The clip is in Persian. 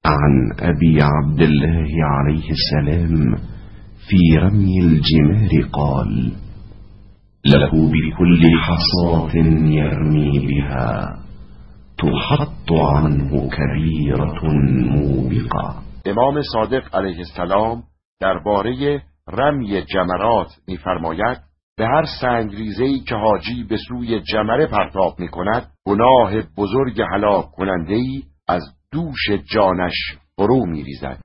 عن أبي عبد الله عليه السلام في رمي الجمار قال: له بكل حصاة يرمي بها تحط عنه كبيرة موبقة. امام صادق علیه السلام درباره رمی جمرات می‌فرماید: به هر سنگریزه‌ای که حاجی به سوی جمره پرتاب می‌کند، گناه بزرگ هلاک کننده‌ای از دوش جانش فرو می‌ریزد.